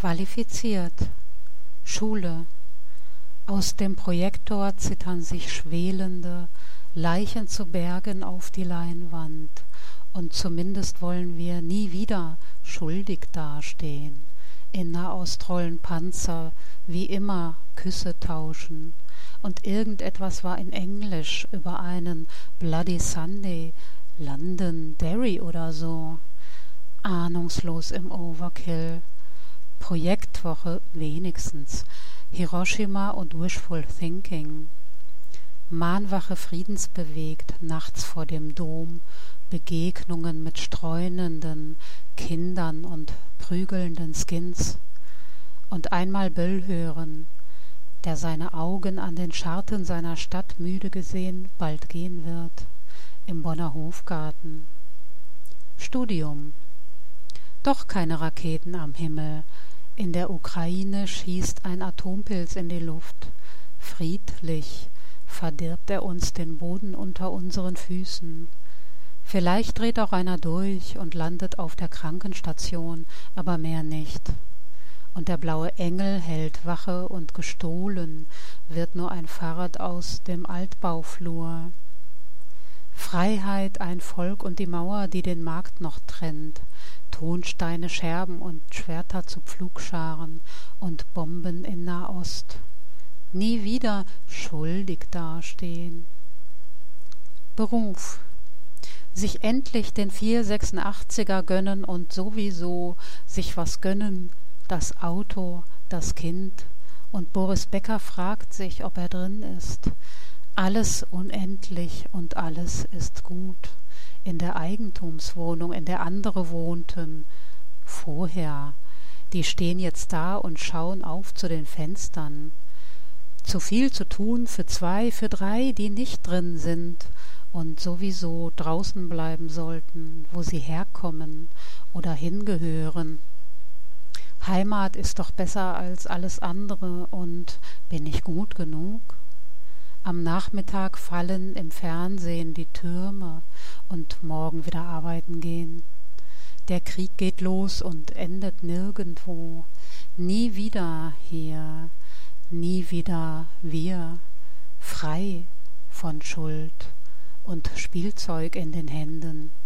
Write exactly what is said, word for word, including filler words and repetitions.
Qualifiziert. Schule. Aus dem Projektor zittern sich schwelende Leichen zu Bergen auf die Leinwand, und zumindest wollen wir nie wieder schuldig dastehen. In Nahost rollen Panzer, wie immer Küsse tauschen, und irgendetwas war in Englisch über einen Bloody Sunday, Londonderry oder so. Ahnungslos im Overkill. Projektwoche wenigstens. Hiroshima und Wishful Thinking. Mahnwache friedensbewegt, nachts vor dem Dom, Begegnungen mit streunenden Kindern und prügelnden Skins. Und einmal Böll hören, der seine Augen an den Scharten seiner Stadt müde gesehen bald gehen wird, im Bonner Hofgarten. Studium. Doch keine Raketen am Himmel. In der Ukraine schießt ein Atompilz in die Luft. Friedlich verdirbt er uns den Boden unter unseren Füßen. Vielleicht dreht auch einer durch und landet auf der Krankenstation, aber mehr nicht. Und der blaue Engel hält Wache und gestohlen wird nur ein Fahrrad aus dem Altbauflur. Freiheit, ein Volk und die Mauer, die den Markt noch trennt. Tonsteine, Scherben und Schwerter zu Pflugscharen und Bomben in Nahost. Nie wieder schuldig dastehen. Beruf. Sich endlich den vier sechsundachtziger gönnen und sowieso sich was gönnen, das Auto, das Kind, und Boris Becker fragt sich, ob er drin ist. Alles unendlich und alles ist gut. In der Eigentumswohnung, in der andere wohnten, vorher. Die stehen jetzt da und schauen auf zu den Fenstern. Zu viel zu tun für zwei, für drei, die nicht drin sind und sowieso draußen bleiben sollten, wo sie herkommen oder hingehören. Heimat ist doch besser als alles andere, und bin ich gut genug? Am Nachmittag fallen im Fernsehen die Türme und morgen wieder arbeiten gehen. Der Krieg geht los und endet nirgendwo. Nie wieder hier, nie wieder wir, frei von Schuld und Spielzeug in den Händen.